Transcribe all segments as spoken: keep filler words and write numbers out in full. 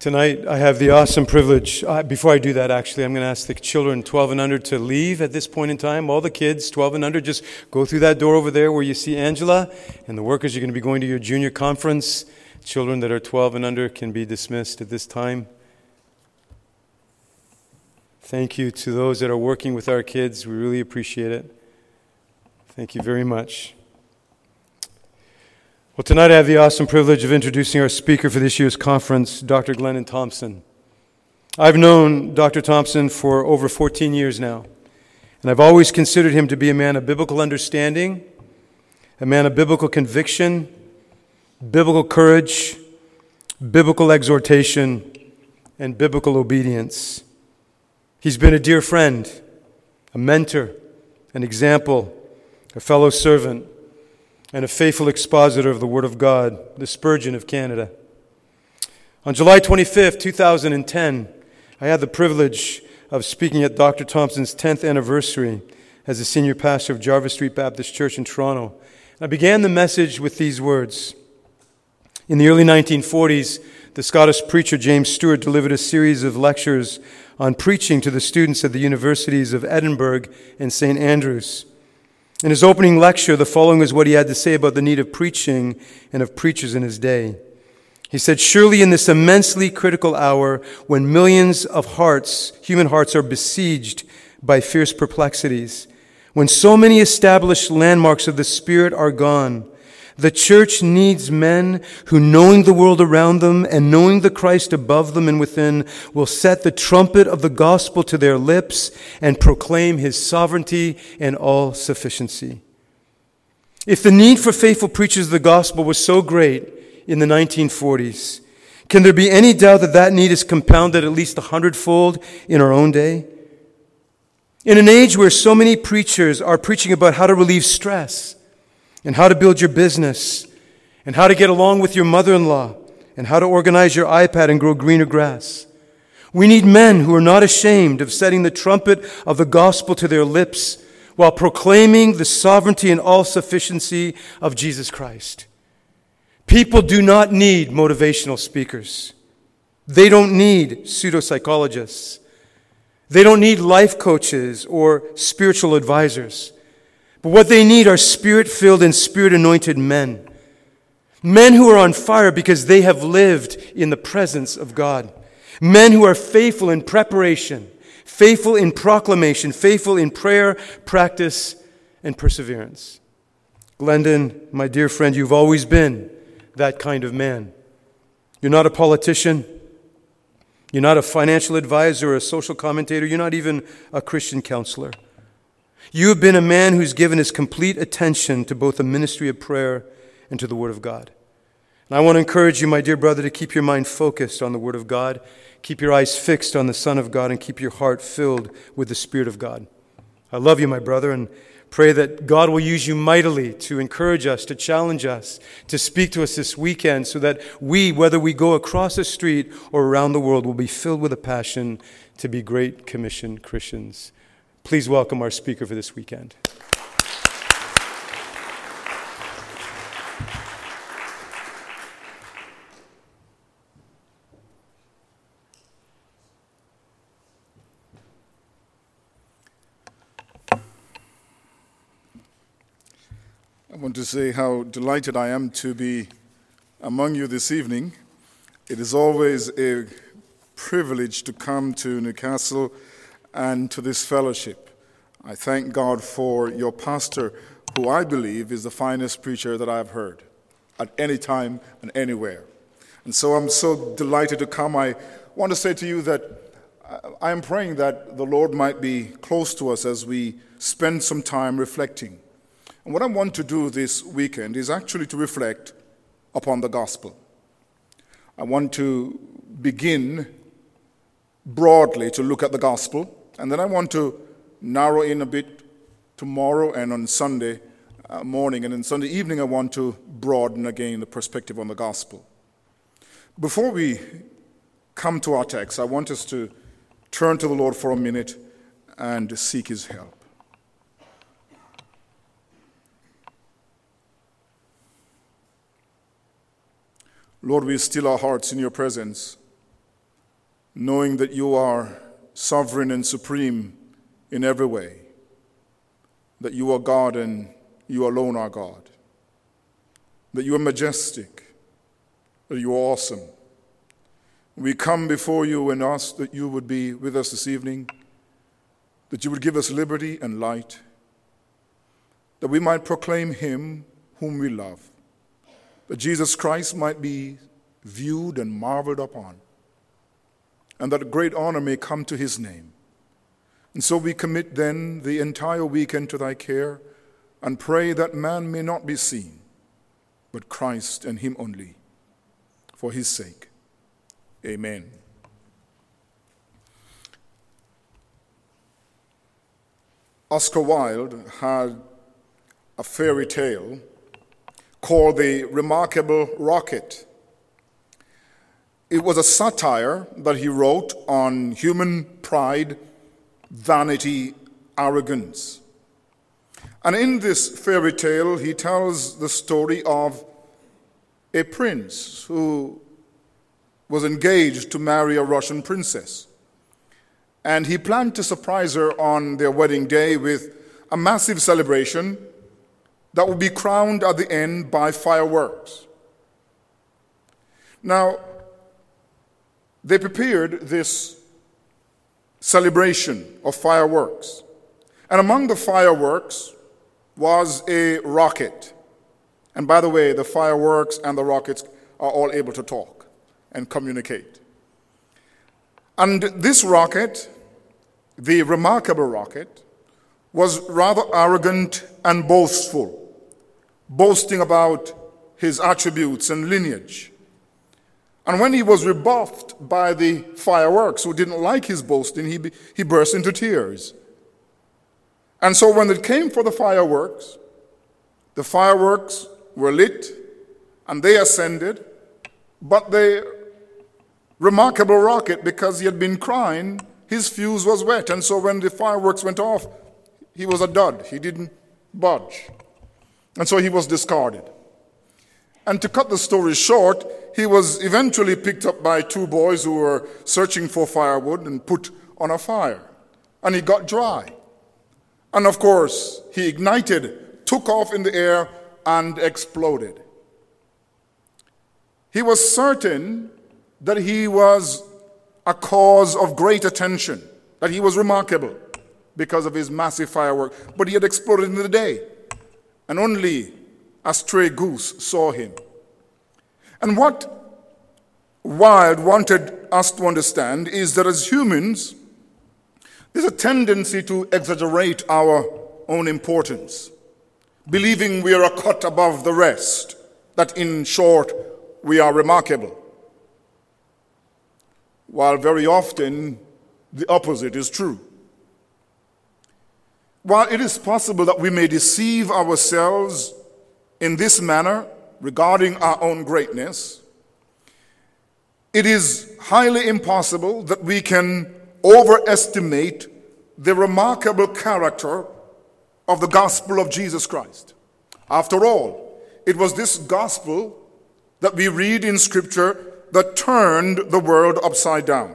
Tonight, I have the awesome privilege. Uh, before I do that, actually, I'm going to ask the children twelve and under to leave at this point in time. All the kids, twelve and under, just go through that door over there where you see Angela. And the workers, you're going to be going to your junior conference. Children that are twelve and under can be dismissed at this time. Thank you to those that are working with our kids. We really appreciate it. Thank you very much. Well, tonight I have the awesome privilege of introducing our speaker for this year's conference, Doctor Glennon Thompson. I've known Doctor Thompson for over fourteen years now, and I've always considered him to be a man of biblical understanding, a man of biblical conviction, biblical courage, biblical exhortation, and biblical obedience. He's been a dear friend, a mentor, an example, a fellow servant, and a faithful expositor of the Word of God, the Spurgeon of Canada. On July twenty-fifth, two thousand ten, I had the privilege of speaking at Doctor Thompson's tenth anniversary as the senior pastor of Jarvis Street Baptist Church in Toronto. I began the message with these words. In the early nineteen forties, the Scottish preacher James Stewart delivered a series of lectures on preaching to the students at the universities of Edinburgh and Saint Andrews. In his opening lecture, the following is what he had to say about the need of preaching and of preachers in his day. He said, "Surely in this immensely critical hour, when millions of hearts, human hearts, are besieged by fierce perplexities, when so many established landmarks of the Spirit are gone, the church needs men who, knowing the world around them and knowing the Christ above them and within, will set the trumpet of the gospel to their lips and proclaim his sovereignty and all-sufficiency." If the need for faithful preachers of the gospel was so great in the nineteen forties, can there be any doubt that that need is compounded at least a hundredfold in our own day? In an age where so many preachers are preaching about how to relieve stress, and how to build your business, and how to get along with your mother-in-law, and how to organize your iPad and grow greener grass. We need men who are not ashamed of setting the trumpet of the gospel to their lips while proclaiming the sovereignty and all-sufficiency of Jesus Christ. People do not need motivational speakers. They don't need pseudo-psychologists. They don't need life coaches or spiritual advisors. But what they need are Spirit-filled and Spirit-anointed men. Men who are on fire because they have lived in the presence of God. Men who are faithful in preparation, faithful in proclamation, faithful in prayer, practice, and perseverance. Glendon, my dear friend, you've always been that kind of man. You're not a politician. You're not a financial advisor or a social commentator. You're not even a Christian counselor. You have been a man who's given his complete attention to both the ministry of prayer and to the Word of God. And I want to encourage you, my dear brother, to keep your mind focused on the Word of God, keep your eyes fixed on the Son of God, and keep your heart filled with the Spirit of God. I love you, my brother, and pray that God will use you mightily to encourage us, to challenge us, to speak to us this weekend so that we, whether we go across the street or around the world, will be filled with a passion to be Great Commission Christians. Please welcome our speaker for this weekend. I want to say how delighted I am to be among you this evening. It is always a privilege to come to Newcastle and to this fellowship. I thank God for your pastor, who I believe is the finest preacher that I've heard at any time and anywhere. And so I'm so delighted to come. I want to say to you that I am praying that the Lord might be close to us as we spend some time reflecting. And what I want to do this weekend is actually to reflect upon the gospel. I want to begin broadly to look at the gospel, and then I want to narrow in a bit tomorrow and on Sunday uh, morning, and then Sunday evening I want to broaden again the perspective on the gospel. Before we come to our text, I want us to turn to the Lord for a minute and seek his help. Lord, we still our hearts in your presence. knowing that you are sovereign and supreme in every way, that you are God and you alone are God, that you are majestic, that you are awesome. We come before you and ask that you would be with us this evening, that you would give us liberty and light, that we might proclaim him whom we love, that Jesus Christ might be viewed and marveled upon, and that great honor may come to his name. And so we commit then the entire weekend to thy care and pray that man may not be seen, but Christ and him only, for his sake. Amen. Oscar Wilde had a fairy tale called The Remarkable Rocket. It was a satire that he wrote on human pride, vanity, arrogance. And in this fairy tale, he tells the story of a prince who was engaged to marry a Russian princess. And he planned to surprise her on their wedding day with a massive celebration that would be crowned at the end by fireworks. Now, they prepared this celebration of fireworks. And among the fireworks was a rocket. And by the way, the fireworks and the rockets are all able to talk and communicate. And this rocket, the remarkable rocket, was rather arrogant and boastful, boasting about his attributes and lineage. And when he was rebuffed by the fireworks, who didn't like his boasting, he, he burst into tears. And so when it came for the fireworks, the fireworks were lit and they ascended, but the remarkable rocket, because he had been crying, his fuse was wet. And so when the fireworks went off, he was a dud. He didn't budge. And so he was discarded. And to cut the story short, he was eventually picked up by two boys who were searching for firewood and put on a fire. And he got dry. And of course, he ignited, took off in the air, and exploded. He was certain that he was a cause of great attention, that he was remarkable because of his massive firework. But he had exploded in the day, and only a stray goose saw him. And what Wilde wanted us to understand is that as humans, there's a tendency to exaggerate our own importance, believing we are a cut above the rest, that in short, we are remarkable. While very often, the opposite is true. While it is possible that we may deceive ourselves in this manner regarding our own greatness, it is highly impossible that we can overestimate the remarkable character of the gospel of Jesus Christ. After all, it was this gospel that we read in Scripture that turned the world upside down.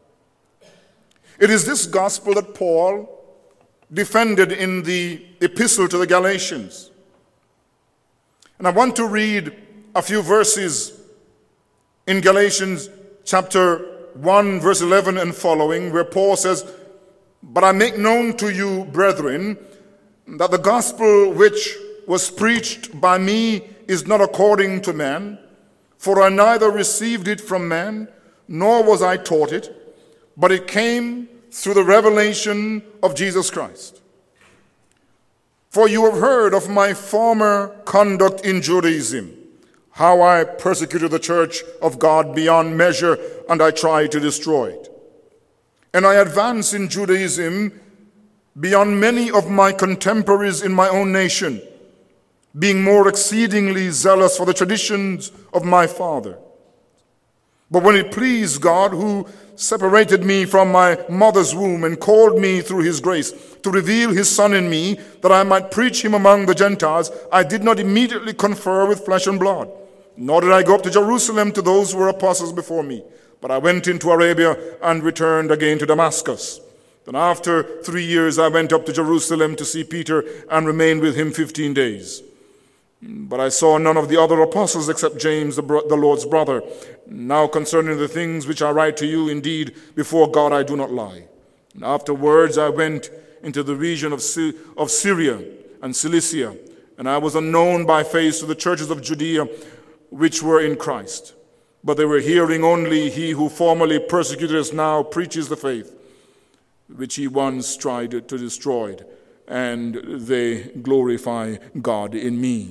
It is this gospel that Paul defended in the epistle to the Galatians. And I want to read a few verses in Galatians chapter one, verse eleven and following, where Paul says, "But I make known to you, brethren, that the gospel which was preached by me is not according to man, for I neither received it from man, nor was I taught it, but it came through the revelation of Jesus Christ. For you have heard of my former conduct in Judaism, how I persecuted the church of God beyond measure, and I tried to destroy it. And I advanced in Judaism beyond many of my contemporaries in my own nation, being more exceedingly zealous for the traditions of my father. But when it pleased God, who separated me from my mother's womb and called me through his grace to reveal his Son in me, that I might preach him among the Gentiles, I did not immediately confer with flesh and blood, nor did I go up to Jerusalem to those who were apostles before me, But I went into Arabia and returned again to Damascus. Then after three years I went up to Jerusalem to see Peter and remained with him fifteen days. But I saw none of the other apostles except James, the, bro- the Lord's brother. Now concerning the things which I write to you, indeed, before God I do not lie. And afterwards I went into the region of, Sy- of Syria and Cilicia, and I was unknown by face to the churches of Judea which were in Christ. But they were hearing only, he who formerly persecuted us now preaches the faith which he once tried to destroy, and they glorify God in me.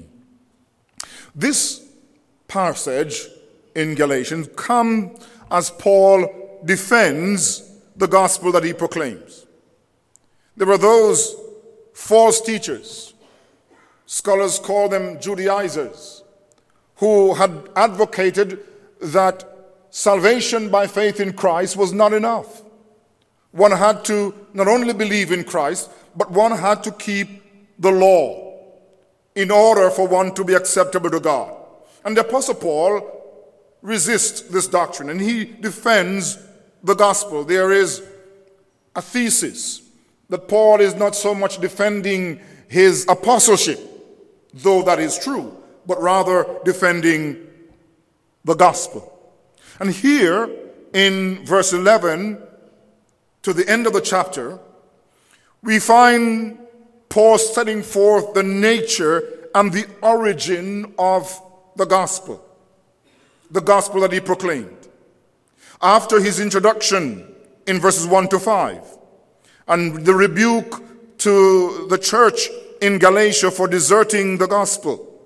This passage in Galatians comes as Paul defends the gospel that he proclaims. There were those false teachers, scholars call them Judaizers, who had advocated that salvation by faith in Christ was not enough. One had to not only believe in Christ, but one had to keep the law in order for one to be acceptable to God. And the Apostle Paul resists this doctrine, and he defends the gospel. There is a thesis that Paul is not so much defending his apostleship, though that is true, but rather defending the gospel. And here in verse eleven to the end of the chapter, we find Paul setting forth the nature and the origin of the gospel, the gospel that he proclaimed. After his introduction in verses one to five, and the rebuke to the church in Galatia for deserting the gospel,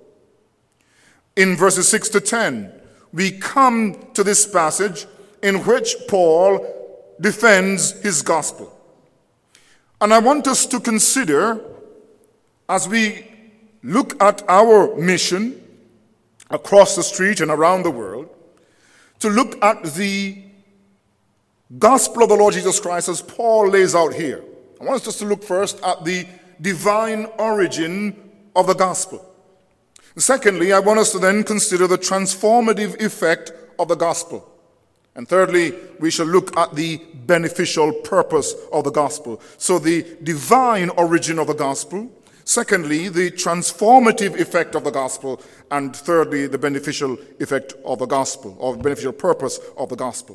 in verses six to ten, we come to this passage in which Paul defends his gospel. And I want us to consider, as we look at our mission across the street and around the world, to look at the gospel of the Lord Jesus Christ as Paul lays out here. I want us to look first at the divine origin of the gospel. Secondly, I want us to then consider the transformative effect of the gospel. And thirdly, we shall look at the beneficial purpose of the gospel. So the divine origin of the gospel, secondly, the transformative effect of the gospel, and thirdly, the beneficial effect of the gospel, or beneficial purpose of the gospel.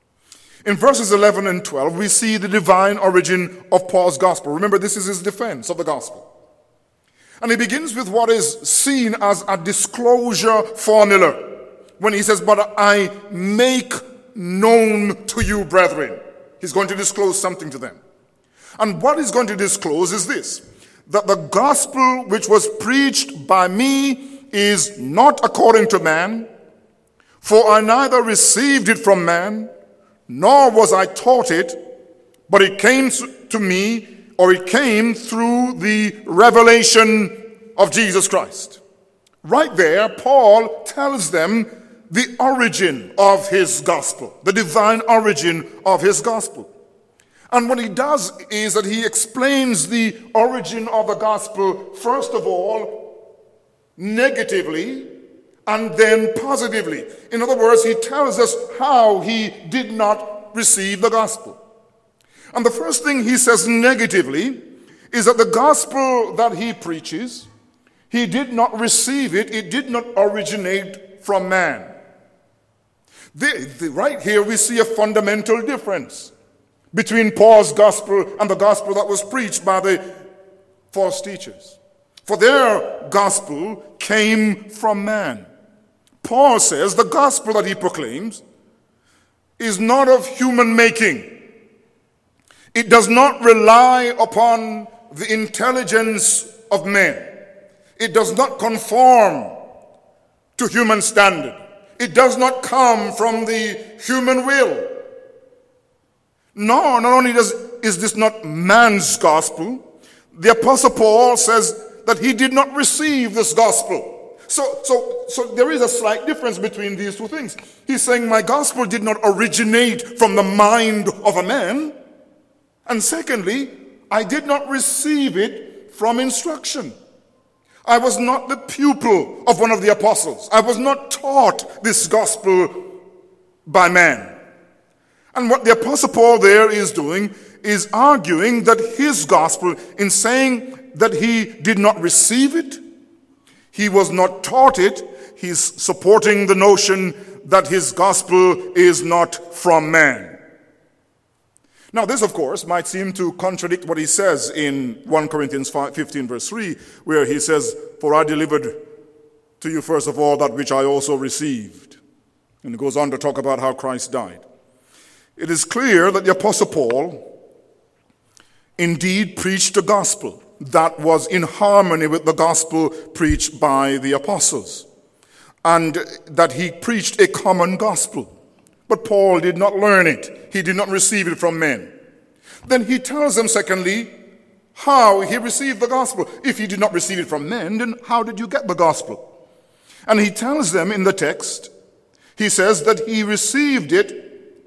In verses eleven and twelve, we see the divine origin of Paul's gospel. Remember, this is his defense of the gospel. And he begins with what is seen as a disclosure formula, when he says, "But I make known to you, brethren." He's going to disclose something to them. And what he's going to disclose is this: that the gospel which was preached by me is not according to man, for I neither received it from man, nor was I taught it, but it came to me, or it came through the revelation of Jesus Christ. Right there, Paul tells them the origin of his gospel, the divine origin of his gospel. And what he does is that he explains the origin of the gospel, first of all, negatively, and then positively. In other words, he tells us how he did not receive the gospel. And the first thing he says negatively is that the gospel that he preaches, he did not receive it, it did not originate from man. The, the, right here we see a fundamental difference between Paul's gospel and the gospel that was preached by the false teachers. For their gospel came from man. Paul says the gospel that he proclaims is not of human making. It does not rely upon the intelligence of men. It does not conform to human standard. It does not come from the human will. No, not only does, is this not man's gospel, the Apostle Paul says that he did not receive this gospel. So, so, so there is a slight difference between these two things. He's saying my gospel did not originate from the mind of a man. And secondly, I did not receive it from instruction. I was not the pupil of one of the apostles. I was not taught this gospel by man. And what the Apostle Paul there is doing is arguing that his gospel, in saying that he did not receive it, he was not taught it, he's supporting the notion that his gospel is not from man. Now, this, of course, might seem to contradict what he says in First Corinthians fifteen, verse three, where he says, "For I delivered to you first of all that which I also received." And he goes on to talk about how Christ died. It is clear that the Apostle Paul indeed preached a gospel that was in harmony with the gospel preached by the apostles, and that he preached a common gospel. But Paul did not learn it. He did not receive it from men. Then he tells them, secondly, how he received the gospel. If he did not receive it from men, then how did you get the gospel? And he tells them in the text, he says that he received it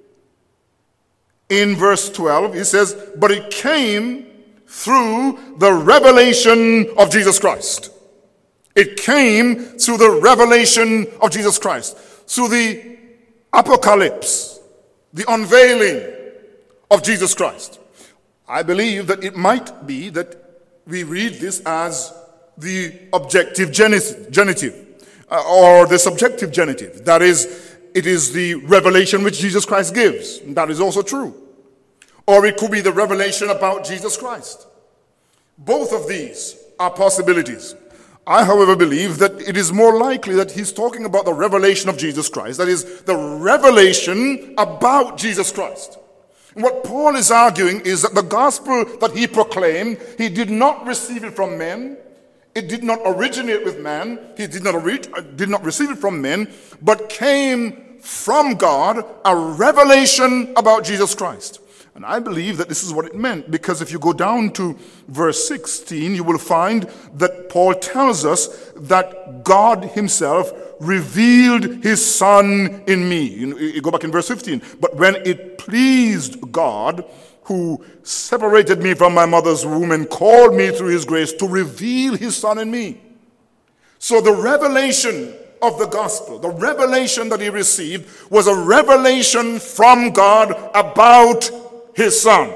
in verse twelve. He says, but it came through the revelation of Jesus Christ. It came through the revelation of Jesus Christ. Through the apocalypse, the unveiling of Jesus Christ. I believe that it might be that we read this as the objective genitive, uh, or the subjective genitive. That is, it is the revelation which Jesus Christ gives. That is also true. Or it could be the revelation about Jesus Christ. Both of these are possibilities. I, however, believe that it is more likely that he's talking about the revelation of Jesus Christ. That is, the revelation about Jesus Christ. And what Paul is arguing is that the gospel that he proclaimed, he did not receive it from men. It did not originate with man. He did not, re- did not receive it from men, but came from God, a revelation about Jesus Christ. And I believe that this is what it meant, because if you go down to verse sixteen, you will find that Paul tells us that God himself revealed his Son in me. You, you go back in verse fifteen. But when it pleased God, who separated me from my mother's womb and called me through his grace to reveal his Son in me. So the revelation of the gospel, the revelation that he received, was a revelation from God about his Son.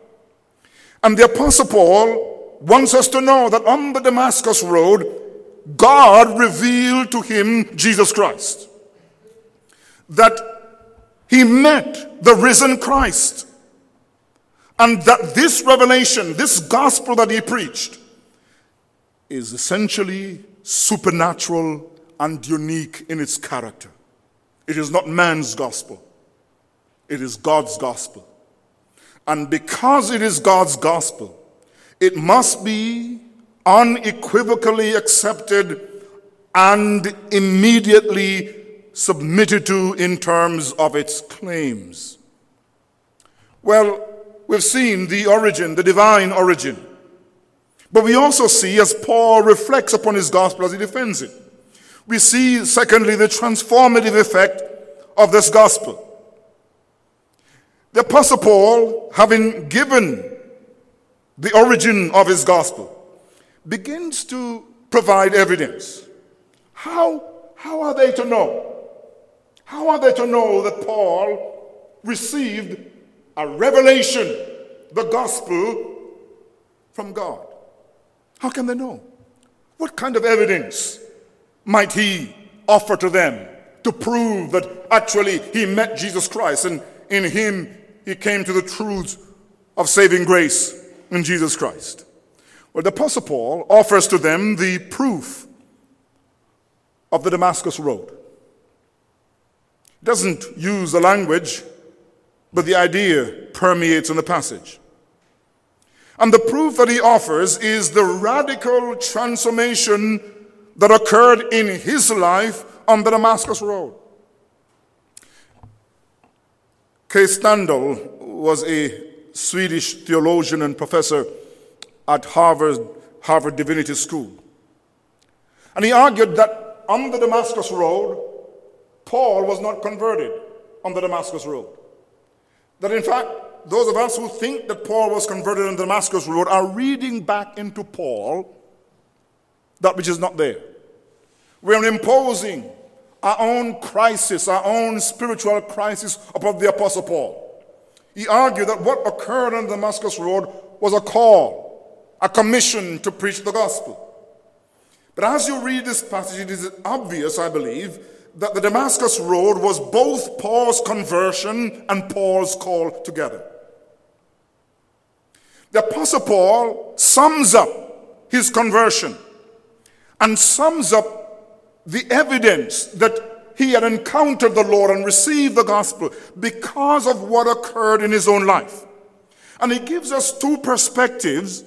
And the Apostle Paul wants us to know that on the Damascus Road, God revealed to him Jesus Christ. That he met the risen Christ. And that this revelation, this gospel that he preached, is essentially supernatural and unique in its character. It is not man's gospel. It is God's gospel. And because it is God's gospel, it must be unequivocally accepted and immediately submitted to in terms of its claims. Well, we've seen the origin, the divine origin. But we also see, as Paul reflects upon his gospel as he defends it, we see, secondly, the transformative effect of this gospel. The Apostle Paul, having given the origin of his gospel, begins to provide evidence. How, how are they to know? How are they to know that Paul received a revelation, the gospel, from God? How can they know? What kind of evidence might he offer to them to prove that actually he met Jesus Christ and in him he came to the truths of saving grace in Jesus Christ? Well, the Apostle Paul offers to them the proof of the Damascus Road. He doesn't use the language, but the idea permeates in the passage. And the proof that he offers is the radical transformation that occurred in his life on the Damascus Road. K. Standal was a Swedish theologian and professor at Harvard, Harvard Divinity School. And he argued that on the Damascus Road, Paul was not converted on the Damascus Road. That in fact, those of us who think that Paul was converted on the Damascus Road are reading back into Paul that which is not there. We're imposing our own crisis, our own spiritual crisis upon the Apostle Paul. He argued that what occurred on the Damascus Road was a call, a commission to preach the gospel. But as you read this passage, it is obvious, I believe, that the Damascus Road was both Paul's conversion and Paul's call together. The Apostle Paul sums up his conversion and sums up the evidence that he had encountered the Lord and received the gospel because of what occurred in his own life. And he gives us two perspectives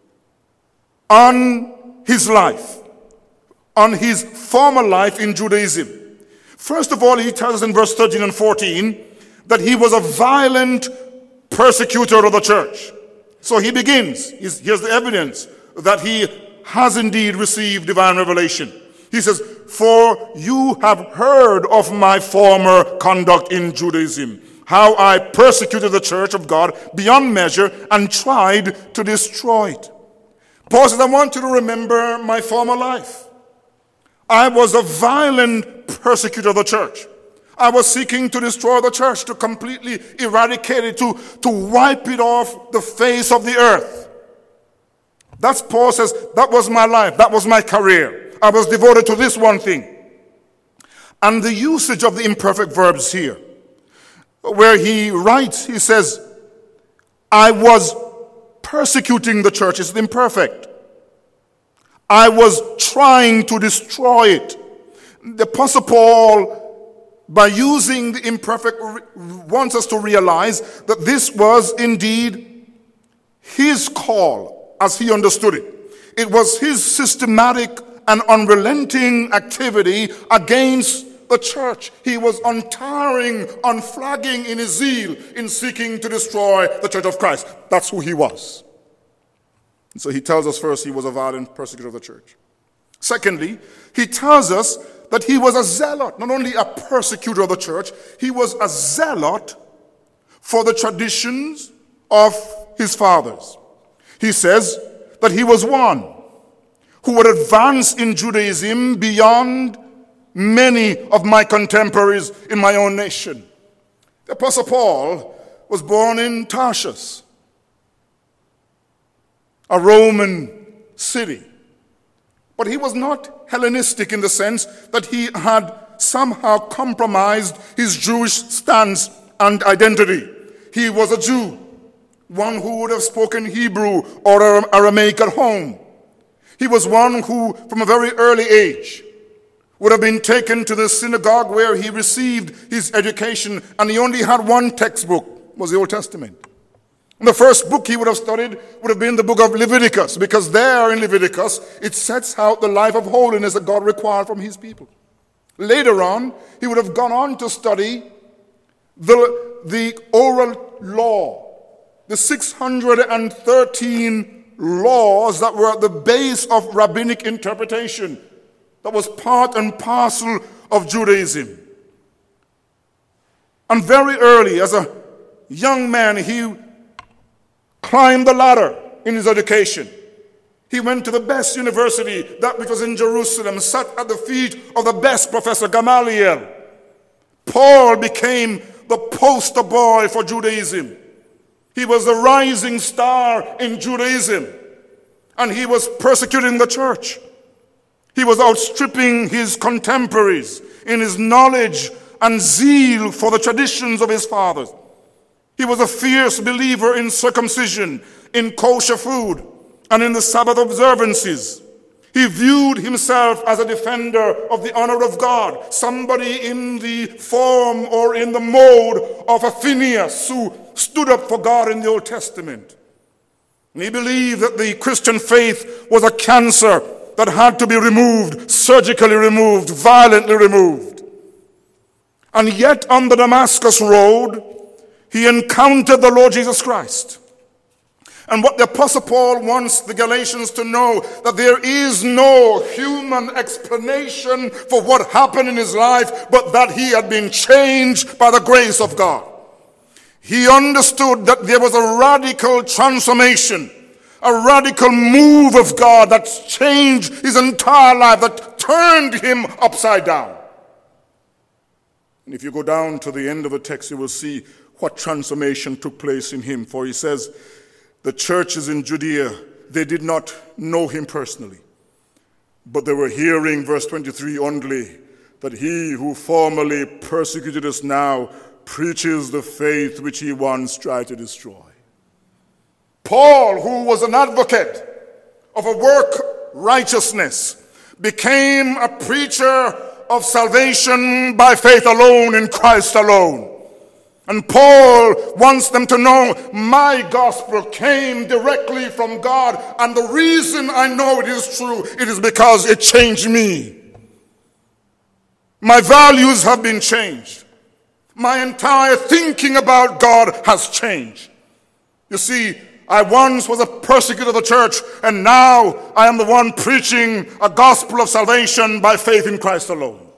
on his life, on his former life in Judaism. First of all, he tells us in verse thirteen and fourteen that he was a violent persecutor of the church. So he begins, here's the evidence that he has indeed received divine revelation. He says, "For you have heard of my former conduct in Judaism, how I persecuted the church of God beyond measure and tried to destroy it." Paul says, I want you to remember my former life. I was a violent persecutor of the church. I was seeking to destroy the church, to completely eradicate it, to, to wipe it off the face of the earth. That's Paul says, that was my life, that was my career. I was devoted to this one thing. And the usage of the imperfect verbs here, where he writes, he says, I was persecuting the church, is imperfect. I was trying to destroy it. The Apostle Paul, by using the imperfect, wants us to realize that this was indeed his call as he understood it. It was his systematic and unrelenting activity against the church. He was untiring, unflagging in his zeal in seeking to destroy the church of Christ. That's who he was. And so he tells us first he was a violent persecutor of the church. Secondly, he tells us that he was a zealot, not only a persecutor of the church, he was a zealot for the traditions of his fathers. He says that he was one who would advance in Judaism beyond many of my contemporaries in my own nation. The Apostle Paul was born in Tarsus, a Roman city. But he was not Hellenistic in the sense that he had somehow compromised his Jewish stance and identity. He was a Jew, one who would have spoken Hebrew or Aramaic at home. He was one who, from a very early age, would have been taken to the synagogue where he received his education, and he only had one textbook, was the Old Testament. And the first book he would have studied would have been the book of Leviticus, because there in Leviticus, it sets out the life of holiness that God required from his people. Later on, he would have gone on to study the, the oral law, the six hundred thirteen laws that were at the base of rabbinic interpretation, that was part and parcel of Judaism. And very early, as a young man, he climbed the ladder in his education. He went to the best university, that which was in Jerusalem, sat at the feet of the best Professor Gamaliel. Paul became the poster boy for Judaism. He was the rising star in Judaism, and he was persecuting the church. He was outstripping his contemporaries in his knowledge and zeal for the traditions of his fathers. He was a fierce believer in circumcision, in kosher food, and in the Sabbath observances. He viewed himself as a defender of the honor of God, somebody in the form or in the mode of a Phineas who stood up for God in the Old Testament. And he believed that the Christian faith was a cancer that had to be removed, surgically removed, violently removed. And yet on the Damascus Road, he encountered the Lord Jesus Christ. And what the Apostle Paul wants the Galatians to know, that there is no human explanation for what happened in his life, but that he had been changed by the grace of God. He understood that there was a radical transformation, a radical move of God that changed his entire life, that turned him upside down. And if you go down to the end of the text, you will see what transformation took place in him. For he says, the churches in Judea, they did not know him personally, but they were hearing, verse twenty-three, only that he who formerly persecuted us now preaches the faith which he once tried to destroy. Paul, who was an advocate of a work righteousness, became a preacher of salvation by faith alone in Christ alone. And Paul wants them to know my gospel came directly from God, and the reason I know it is true, it is because it changed me. My values have been changed. My entire thinking about God has changed. You see, I once was a persecutor of the church, and now I am the one preaching a gospel of salvation by faith in Christ alone.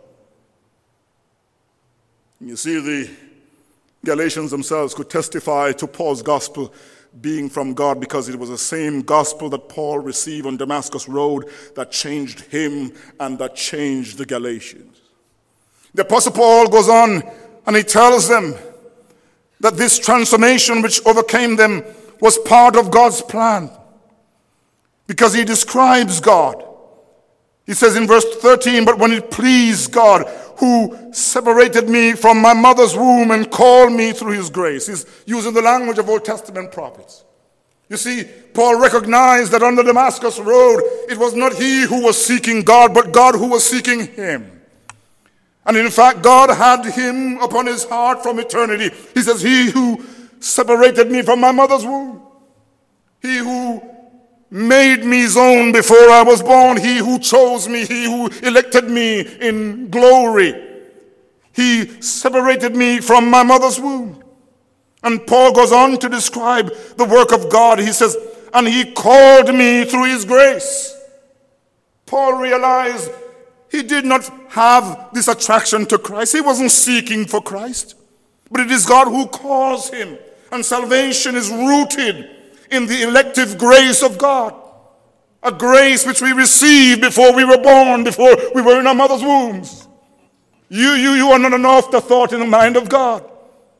You see, the Galatians themselves could testify to Paul's gospel being from God, because it was the same gospel that Paul received on Damascus Road that changed him and that changed the Galatians. The Apostle Paul goes on and he tells them that this transformation which overcame them was part of God's plan, because he describes God. He says in verse thirteen, but when it pleased God, who separated me from my mother's womb and called me through his grace. He's using the language of Old Testament prophets. You see, Paul recognized that on the Damascus Road, it was not he who was seeking God, but God who was seeking him. And in fact, God had him upon his heart from eternity. He says, he who separated me from my mother's womb, he who made me his own before I was born, he who chose me, he who elected me in glory, he separated me from my mother's womb. And Paul goes on to describe the work of God. He says, and he called me through his grace. Paul realized he did not have this attraction to Christ. He wasn't seeking for Christ, but it is God who calls him. And salvation is rooted in the elective grace of God, a grace which we received before we were born, before we were in our mother's wombs. You, you, you are not an afterthought in the mind of God.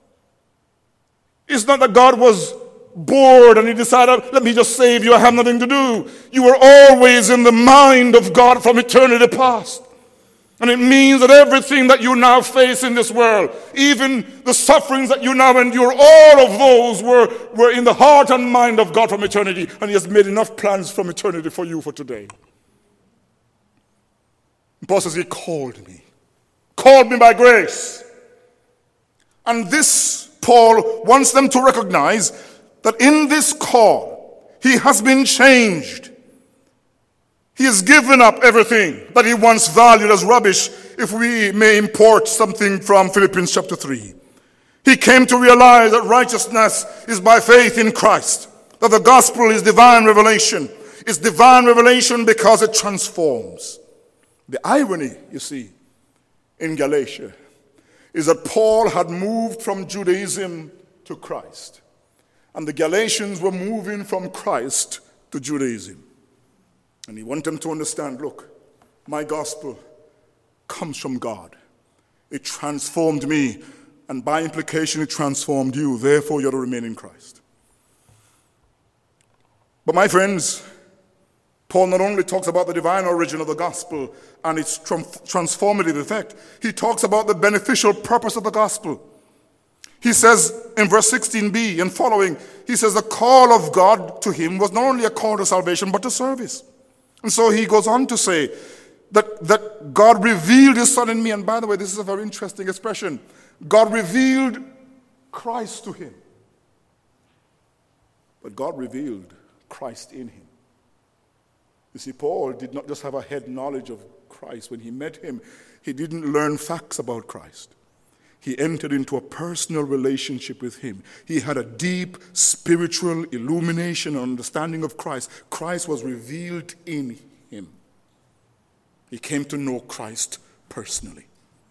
It's not that God was bored and he decided, let me just save you, I have nothing to do. You were always in the mind of God from eternity past. And it means that everything that you now face in this world, even the sufferings that you now endure, all of those were, were in the heart and mind of God from eternity. And he has made enough plans from eternity for you for today. Paul says he called me. Called me by grace. And this, Paul wants them to recognize that in this call, he has been changed. He has given up everything that he once valued as rubbish, if we may import something from Philippians chapter three. He came to realize that righteousness is by faith in Christ, that the gospel is divine revelation. It's divine revelation because it transforms. The irony, you see, in Galatia is that Paul had moved from Judaism to Christ, and the Galatians were moving from Christ to Judaism. And he wanted them to understand, look, my gospel comes from God. It transformed me, and by implication, it transformed you. Therefore, you're to remain in Christ. But my friends, Paul not only talks about the divine origin of the gospel and its transformative effect, he talks about the beneficial purpose of the gospel. He says in verse sixteen b and following, he says the call of God to him was not only a call to salvation, but to service. And so he goes on to say that, that God revealed his son in me. And by the way, this is a very interesting expression. God revealed Christ to him. But God revealed Christ in him. You see, Paul did not just have a head knowledge of Christ. When he met him, he didn't learn facts about Christ. He entered into a personal relationship with him. He had a deep spiritual illumination and understanding of Christ. Christ was revealed in him. He came to know Christ personally.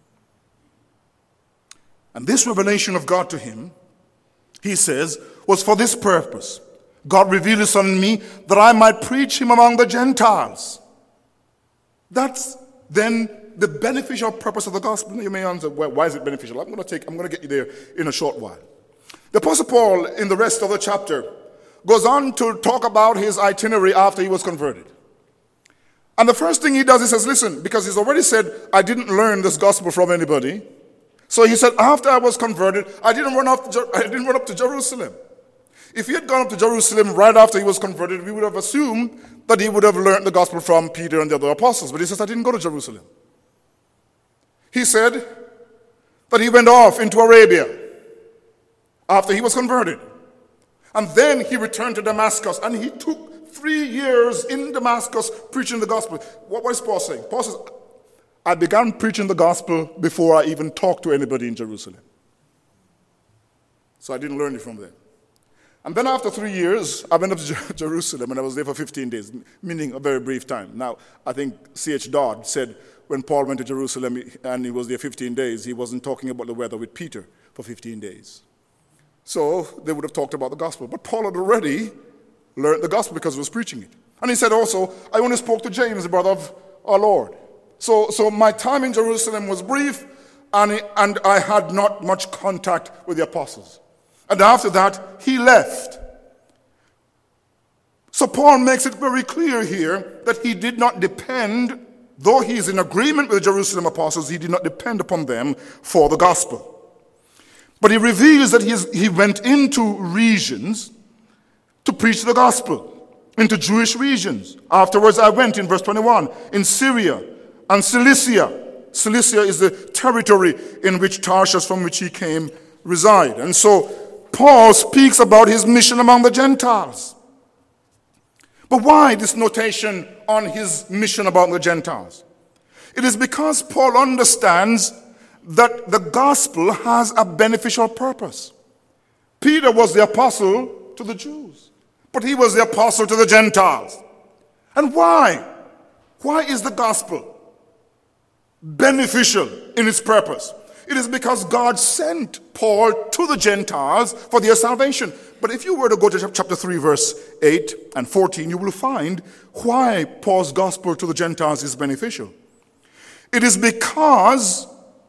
And this revelation of God to him, he says, was for this purpose. God revealed his son in me that I might preach him among the Gentiles. That's then the beneficial purpose of the gospel. You may answer, well, why is it beneficial? I'm going to take, I'm going to get you there in a short while. The Apostle Paul, in the rest of the chapter, goes on to talk about his itinerary after he was converted. And the first thing he does, he says, listen, because he's already said, I didn't learn this gospel from anybody. So he said, after I was converted, I didn't run up to, I didn't run up to Jerusalem. If he had gone up to Jerusalem right after he was converted, we would have assumed that he would have learned the gospel from Peter and the other apostles. But he says, I didn't go to Jerusalem. He said that he went off into Arabia after he was converted. And then he returned to Damascus, and he took three years in Damascus preaching the gospel. What, what is Paul saying? Paul says, I began preaching the gospel before I even talked to anybody in Jerusalem. So I didn't learn it from there. And then after three years, I went up to Jerusalem, and I was there for fifteen days, meaning a very brief time. Now, I think C H Dodd said when Paul went to Jerusalem and he was there fifteen days, he wasn't talking about the weather with Peter for fifteen days. So they would have talked about the gospel. But Paul had already learned the gospel because he was preaching it. And he said also, I only spoke to James, the brother of our Lord. So, so my time in Jerusalem was brief, and, and I had not much contact with the apostles. And after that, he left. So Paul makes it very clear here that he did not depend, though he is in agreement with the Jerusalem apostles, he did not depend upon them for the gospel. But he reveals that he, is, he went into regions to preach the gospel, into Jewish regions. Afterwards, I went, in verse twenty-one, in Syria and Cilicia. Cilicia is the territory in which Tarshish, from which he came, reside. And so Paul speaks about his mission among the Gentiles. But why this notation on his mission about the Gentiles? It is because Paul understands that the gospel has a beneficial purpose. Peter was the apostle to the Jews, but he was the apostle to the Gentiles. And why? Why is the gospel beneficial in its purpose? It is because God sent Paul to the Gentiles for their salvation. But if you were to go to chapter three, verse eight and fourteen, you will find why Paul's gospel to the Gentiles is beneficial. It is because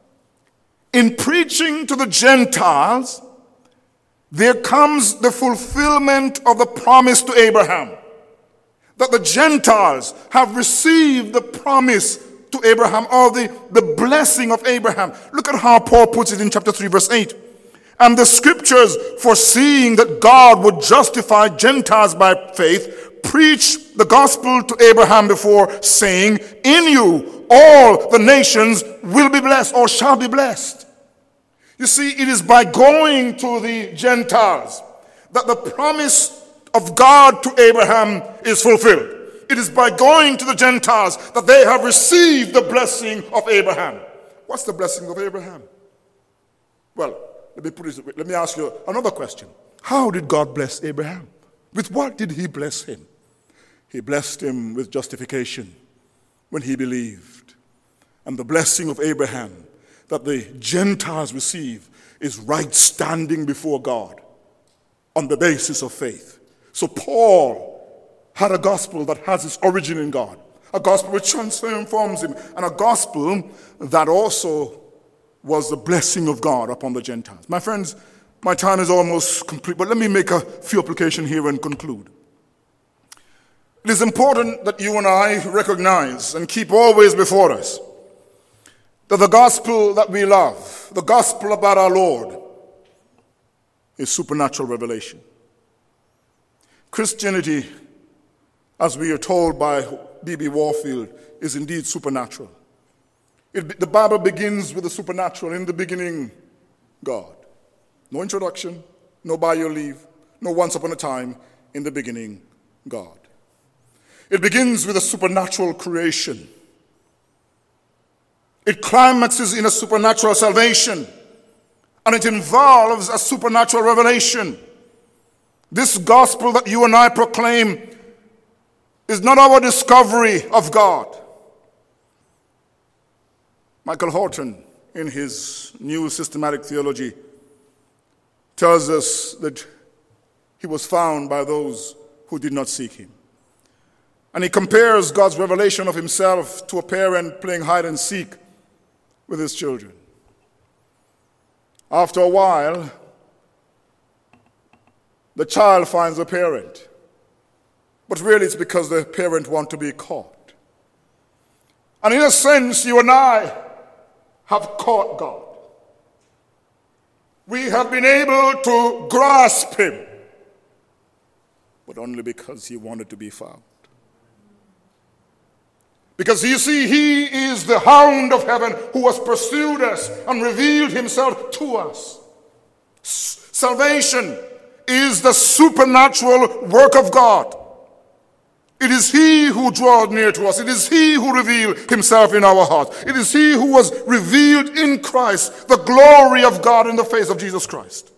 in preaching to the Gentiles, there comes the fulfillment of the promise to Abraham. That the Gentiles have received the promise to Abraham, or the, the blessing of Abraham. Look at how Paul puts it in chapter three, verse eight. And the scriptures, foreseeing that God would justify Gentiles by faith, preach the gospel to Abraham before, saying, in you all the nations will be blessed, or shall be blessed. You see, it is by going to the Gentiles that the promise of God to Abraham is fulfilled. It is by going to the Gentiles that they have received the blessing of Abraham. What's the blessing of Abraham? Well, let me put it, let me ask you another question. How did God bless Abraham? With what did he bless him? He blessed him with justification when he believed. And the blessing of Abraham that the Gentiles receive is right standing before God on the basis of faith. So Paul had a gospel that has its origin in God, a gospel which transforms him, and a gospel that also was the blessing of God upon the Gentiles. My friends, my time is almost complete, but let me make a few applications here and conclude. It is important that you and I recognize and keep always before us that the gospel that we love, the gospel about our Lord, is supernatural revelation. Christianity, as we are told by B B Warfield, is indeed supernatural. It, the Bible begins with the supernatural. In the beginning, God. No introduction, no by your leave, no once upon a time. In the beginning, God. It begins with a supernatural creation. It climaxes in a supernatural salvation, and it involves a supernatural revelation. This gospel that you and I proclaim is not our discovery of God. Michael Horton, in his New Systematic Theology, tells us that he was found by those who did not seek him. And he compares God's revelation of himself to a parent playing hide and seek with his children. After a while, the child finds the parent. But really it's because the parent wants to be caught. And in a sense, you and I have caught God. We have been able to grasp him, but only because he wanted to be found. Because you see, he is the hound of heaven who has pursued us and revealed himself to us. S- salvation is the supernatural work of God. It is he who draws near to us. It is he who revealed himself in our hearts. It is he who was revealed in Christ, the glory of God in the face of Jesus Christ.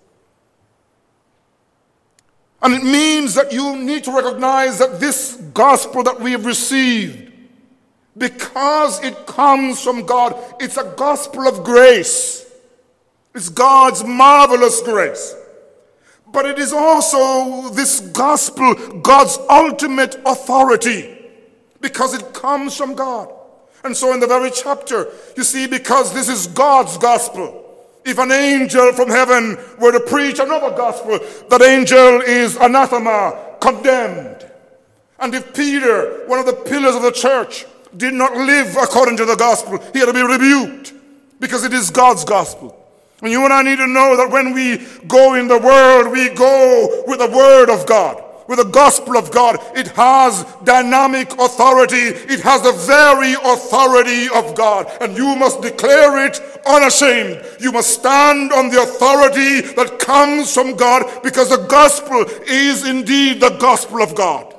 And it means that you need to recognize that this gospel that we have received, because it comes from God, it's a gospel of grace. It's God's marvelous grace. But it is also this gospel, God's ultimate authority, because it comes from God. And so in the very chapter, you see, because this is God's gospel, if an angel from heaven were to preach another gospel, that angel is anathema, condemned. And if Peter, one of the pillars of the church, did not live according to the gospel, he had to be rebuked, because it is God's gospel. And you and I need to know that when we go in the world, we go with the word of God, with the gospel of God. It has dynamic authority. It has the very authority of God. And you must declare it unashamed. You must stand on the authority that comes from God, because the gospel is indeed the gospel of God.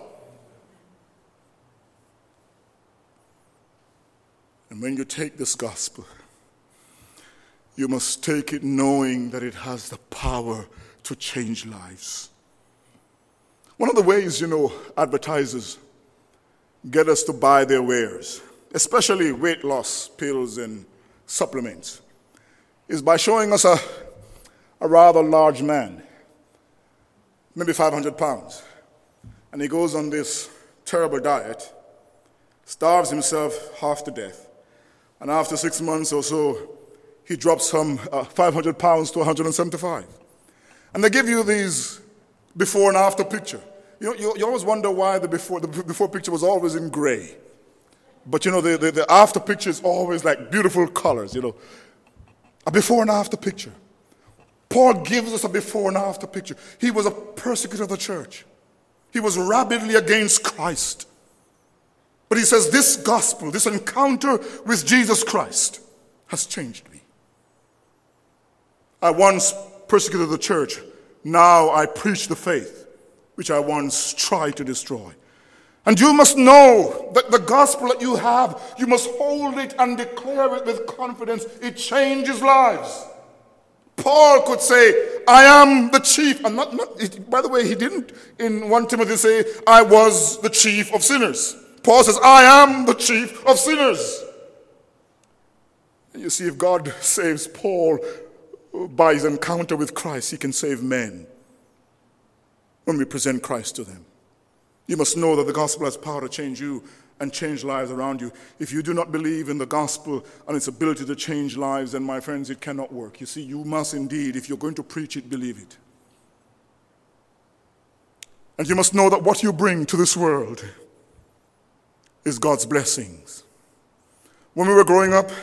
And when you take this gospel, you must take it knowing that it has the power to change lives. One of the ways, you know, advertisers get us to buy their wares, especially weight loss pills and supplements, is by showing us a, a rather large man, maybe five hundred pounds. And he goes on this terrible diet, starves himself half to death, and after six months or so, he drops from uh, five hundred pounds to one hundred seventy-five. And they give you these before and after picture. You know, you, you always wonder why the before, the before picture was always in gray. But you know, the, the, the after picture is always like beautiful colors, you know. A before and after picture. Paul gives us a before and after picture. He was a persecutor of the church. He was rabidly against Christ. But he says, this gospel, this encounter with Jesus Christ has changed me. I once persecuted the church. Now I preach the faith, which I once tried to destroy. And you must know that the gospel that you have, you must hold it and declare it with confidence. It changes lives. Paul could say, I am the chief. And not, not, by the way, he didn't in First Timothy say, I was the chief of sinners. Paul says, I am the chief of sinners. And you see, if God saves Paul by his encounter with Christ, he can save men when we present Christ to them. You must know that the gospel has power to change you and change lives around you. If you do not believe in the gospel and its ability to change lives, then my friends, it cannot work. You see, you must indeed, if you're going to preach it, believe it. And you must know that what you bring to this world is God's blessings. When we were growing up,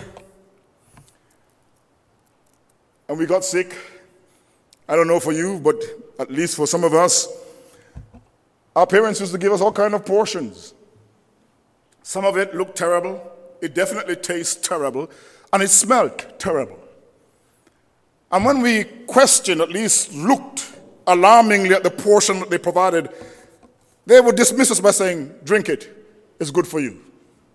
and we got sick, I don't know for you, but at least for some of us, our parents used to give us all kinds of portions. Some of it looked terrible. It definitely tastes terrible. And it smelled terrible. And when we questioned, at least looked alarmingly at the portion that they provided, they would dismiss us by saying, drink it. It's good for you.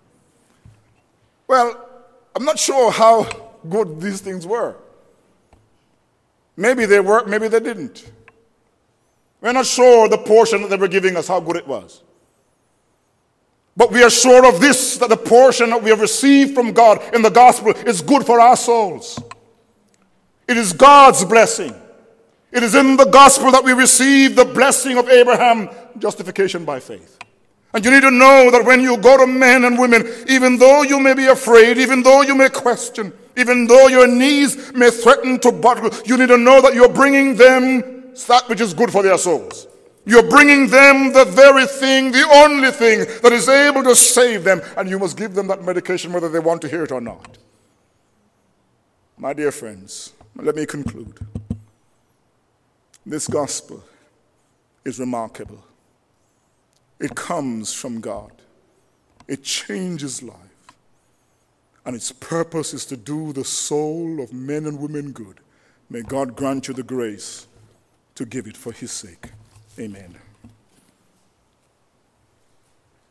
Well, I'm not sure how good these things were. Maybe they worked, maybe they didn't. We're not sure the portion that they were giving us, how good it was. But we are sure of this, that the portion that we have received from God in the gospel is good for our souls. It is God's blessing. It is in the gospel that we receive the blessing of Abraham, justification by faith. And you need to know that when you go to men and women, even though you may be afraid, even though you may question, even though your knees may threaten to buckle, you need to know that you're bringing them that which is good for their souls. You're bringing them the very thing, the only thing that is able to save them, and you must give them that medication whether they want to hear it or not. My dear friends, let me conclude. This gospel is remarkable. It comes from God. It changes life. And its purpose is to do the soul of men and women good. May God grant you the grace to give it for his sake. Amen.